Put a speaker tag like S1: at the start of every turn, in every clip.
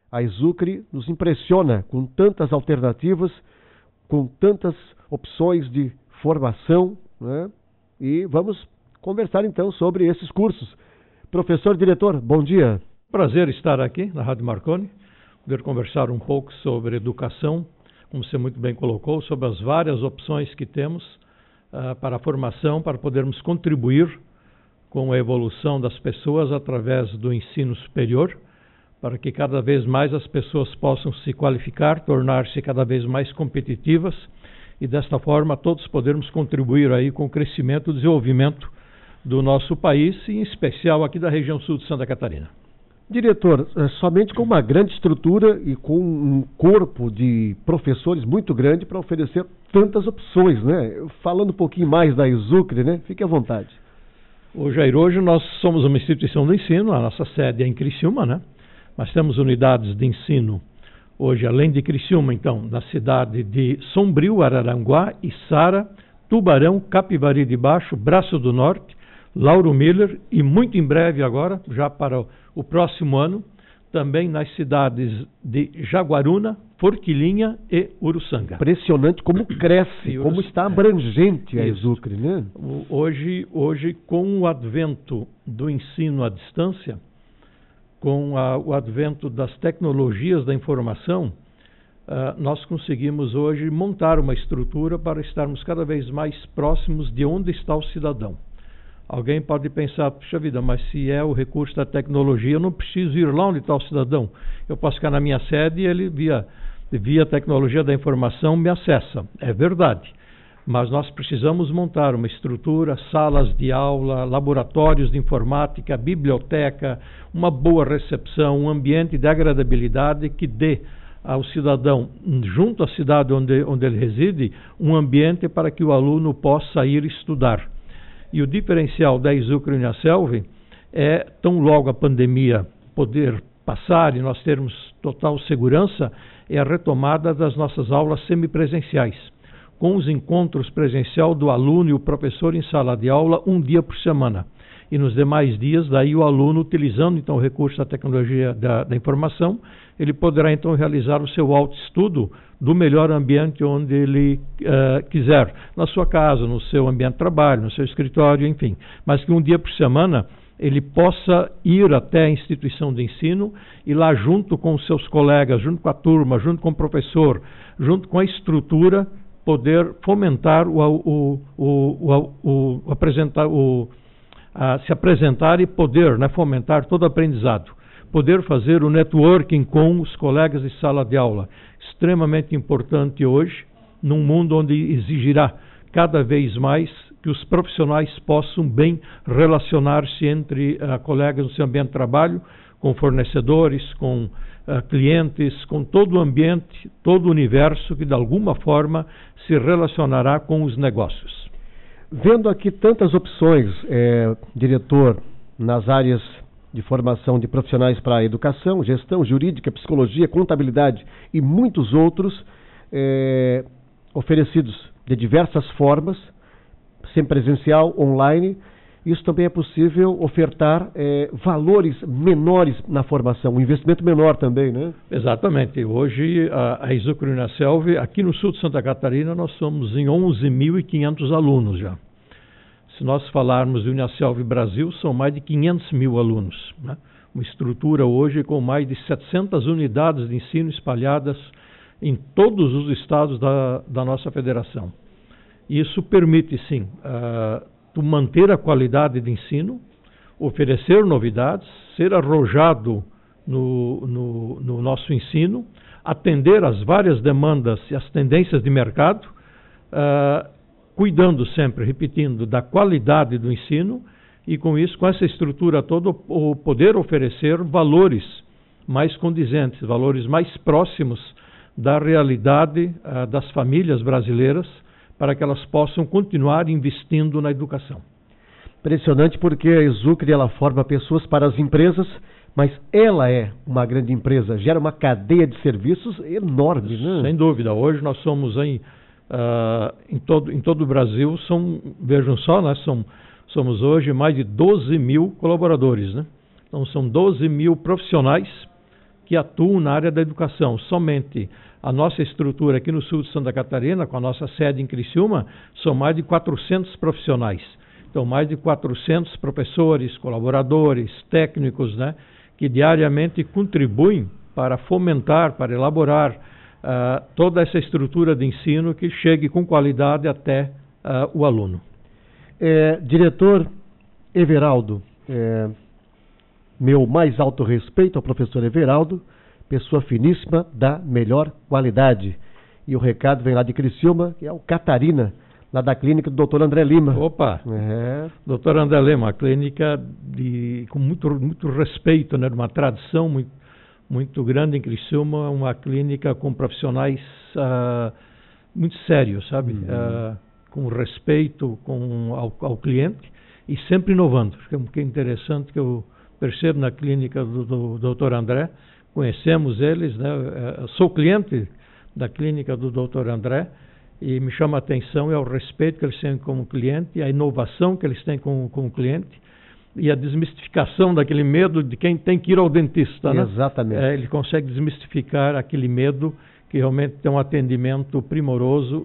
S1: A Exucre nos impressiona com tantas alternativas, com tantas opções de formação, né? E vamos conversar então sobre esses cursos. Professor diretor, bom dia.
S2: Prazer estar aqui na Rádio Marconi, poder conversar um pouco sobre educação, como você muito bem colocou, sobre as várias opções que temos para a formação, para podermos contribuir com a evolução das pessoas através do ensino superior, para que cada vez mais as pessoas possam se qualificar, tornar-se cada vez mais competitivas e desta forma todos podermos contribuir aí com o crescimento e desenvolvimento do nosso país, e em especial aqui da região sul de Santa Catarina.
S1: Diretor, somente com uma grande estrutura e com um corpo de professores muito grande para oferecer tantas opções, né? Falando um pouquinho mais da Exucre, né? Fique à vontade.
S2: Hoje nós somos uma instituição de ensino, a nossa sede é em Criciúma, né? Nós temos unidades de ensino hoje, além de Criciúma, então, na cidade de Sombrio, Araranguá, Içara, Tubarão, Capivari de Baixo, Braço do Norte, Lauro Miller e muito em breve agora, já para o próximo ano, também nas cidades de Jaguaruna, Forquilinha e Uruçanga.
S1: Impressionante como cresce, como está abrangente a Exucre, né?
S2: Hoje, com o advento do ensino à distância, com o advento das tecnologias da informação, nós conseguimos hoje montar uma estrutura para estarmos cada vez mais próximos de onde está o cidadão. Alguém pode pensar, puxa vida, mas se é o recurso da tecnologia, eu não preciso ir lá onde está o cidadão. Eu posso ficar na minha sede e ele, via tecnologia da informação, me acessa. É verdade. Mas nós precisamos montar uma estrutura, salas de aula, laboratórios de informática, biblioteca, uma boa recepção, um ambiente de agradabilidade que dê ao cidadão, junto à cidade onde ele reside, um ambiente para que o aluno possa ir estudar. E o diferencial da Exucre Uniaselv é, tão logo a pandemia poder passar e nós termos total segurança, é a retomada das nossas aulas semipresenciais, com os encontros presencial do aluno e o professor em sala de aula um dia por semana. E nos demais dias, daí o aluno, utilizando então o recurso da tecnologia da informação, ele poderá então realizar o seu autoestudo do melhor ambiente onde ele quiser, na sua casa, no seu ambiente de trabalho, no seu escritório, enfim. Mas que um dia por semana ele possa ir até a instituição de ensino e lá junto com os seus colegas, junto com a turma, junto com o professor, junto com a estrutura, poder fomentar se apresentar e poder, né, fomentar todo o aprendizado. Poder fazer o networking com os colegas de sala de aula. Extremamente importante hoje, num mundo onde exigirá cada vez mais que os profissionais possam bem relacionar-se entre colegas no seu ambiente de trabalho, com fornecedores, com clientes, com todo o ambiente, todo o universo que de alguma forma se relacionará com os negócios.
S1: Vendo aqui tantas opções, diretor, nas áreas de formação de profissionais para a educação, gestão, jurídica, psicologia, contabilidade e muitos outros oferecidos de diversas formas, semipresencial, online. Isso também é possível ofertar valores menores na formação, um investimento menor também, né?
S2: Exatamente. Hoje, a Exucre Uniaselv, aqui no sul de Santa Catarina, nós somos em 11.500 alunos já. Se nós falarmos de Uniaselv Brasil, são mais de 500 mil alunos, né? Uma estrutura hoje com mais de 700 unidades de ensino espalhadas em todos os estados da nossa federação. Isso permite, sim, manter a qualidade de ensino, oferecer novidades, ser arrojado no nosso ensino, atender às várias demandas e às tendências de mercado, cuidando sempre, repetindo, da qualidade do ensino e com isso, com essa estrutura toda, o poder oferecer valores mais condizentes, valores mais próximos da realidade das famílias brasileiras, para que elas possam continuar investindo na educação.
S1: Impressionante, porque a Exucre ela forma pessoas para as empresas, mas ela é uma grande empresa, gera uma cadeia de serviços enorme, né?
S2: Sem dúvida. Hoje nós somos em todo o Brasil, vejam só, nós somos hoje mais de 12 mil colaboradores, né? Então são 12 mil profissionais que atuam na área da educação. Somente a nossa estrutura aqui no sul de Santa Catarina, com a nossa sede em Criciúma, são mais de 400 profissionais. Então, mais de 400 professores, colaboradores, técnicos, né, que diariamente contribuem para fomentar, para elaborar toda essa estrutura de ensino que chegue com qualidade até o aluno.
S1: Diretor Everaldo, meu mais alto respeito ao professor Everaldo, pessoa finíssima da melhor qualidade. E o recado vem lá de Criciúma, que é o Catarina, lá da clínica do Dr. André Lima.
S2: Opa! Dr. André Lima, uma clínica com muito respeito, né, de uma tradição muito grande em Criciúma, uma clínica com profissionais muito sérios, sabe? Com respeito ao cliente e sempre inovando. Acho que é interessante que eu percebo na clínica do Dr. André, conhecemos eles, né? Sou cliente da clínica do Dr. André e me chama a atenção o respeito que eles têm como cliente, a inovação que eles têm com o cliente e a desmistificação daquele medo de quem tem que ir ao dentista, né?
S1: Exatamente.
S2: Ele consegue desmistificar aquele medo que realmente tem um atendimento primoroso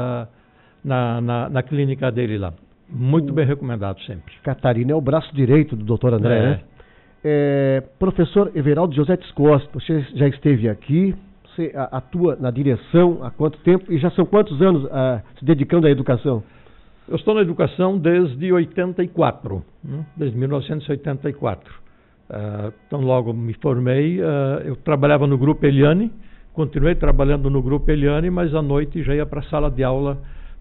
S2: na clínica dele lá. Muito bem recomendado sempre.
S1: Catarina é o braço direito do Dr. André, né? Professor Everaldo José Tiscosta, você já esteve aqui, você atua na direção há quanto tempo e já são quantos anos se dedicando à educação?
S2: Eu estou na educação desde 84, desde 1984. Então logo me formei, eu trabalhava no Grupo Eliane, continuei trabalhando no Grupo Eliane, mas à noite já ia para a sala de aula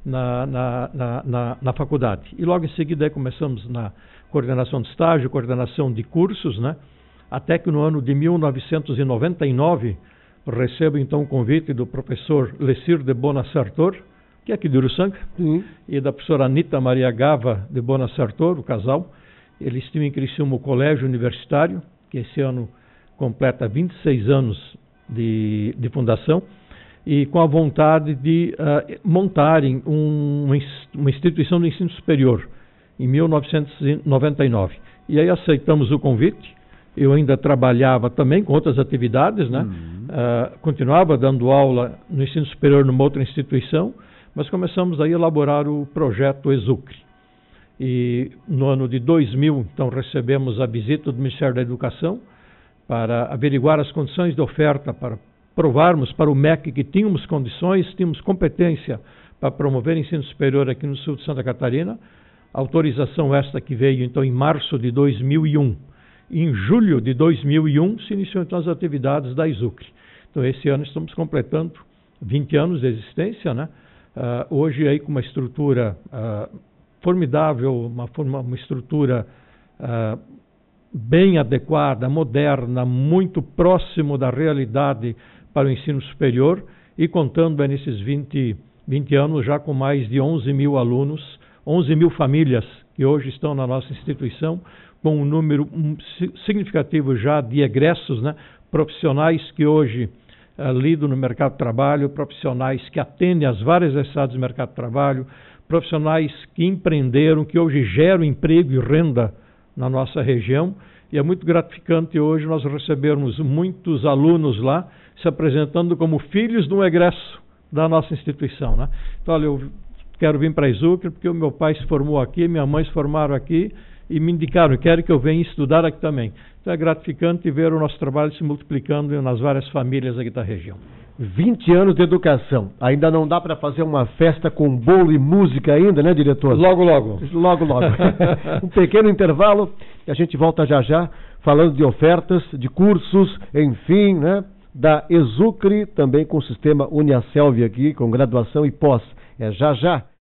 S2: na faculdade. E logo em seguida começamos na coordenação de estágio, coordenação de cursos, né? Até que no ano de 1999 recebo então o convite do professor Lessir de Bonasartor, que é aqui de Uruçanga, e da professora Anita Maria Gava de Bonasartor, o casal. Eles tinham em Criciúma o colégio universitário, que esse ano completa 26 anos de fundação, e com a vontade de montarem uma instituição de ensino superior, em 1999. E aí aceitamos o convite. Eu ainda trabalhava também com outras atividades, né? Continuava dando aula no ensino superior numa outra instituição, mas começamos aí a elaborar o projeto ESUCRE. E no ano de 2000, então, recebemos a visita do Ministério da Educação para averiguar as condições de oferta, para provarmos para o MEC que tínhamos condições, tínhamos competência para promover ensino superior aqui no sul de Santa Catarina. Autorização esta que veio, então, em março de 2001. Em julho de 2001 se iniciou, então, as atividades da ESUCRE. Então, esse ano estamos completando 20 anos de existência, né? Hoje, aí, com uma estrutura formidável, uma estrutura bem adequada, moderna, muito próximo da realidade para o ensino superior e contando nesses 20 anos já com mais de 11 mil alunos, 11 mil famílias que hoje estão na nossa instituição, com um número significativo já de egressos, né? Profissionais que hoje lidam no mercado de trabalho, profissionais que atendem às várias necessidades do mercado de trabalho, profissionais que empreenderam, que hoje geram emprego e renda na nossa região. E é muito gratificante hoje nós recebermos muitos alunos lá se apresentando como filhos de um egresso da nossa instituição, né? Então, olha, eu quero vir para a ESUCRE porque o meu pai se formou aqui, minha mãe se formaram aqui e me indicaram, quero que eu venha estudar aqui também. Então é gratificante ver o nosso trabalho se multiplicando nas várias famílias aqui da região.
S1: 20 anos de educação. Ainda não dá para fazer uma festa com bolo e música ainda, né, diretor?
S2: Logo, logo.
S1: Logo, logo. Um pequeno intervalo e a gente volta já já falando de ofertas, de cursos, enfim, né, da ESUCRE, também com o sistema Uniaselv aqui, com graduação e pós. É já já.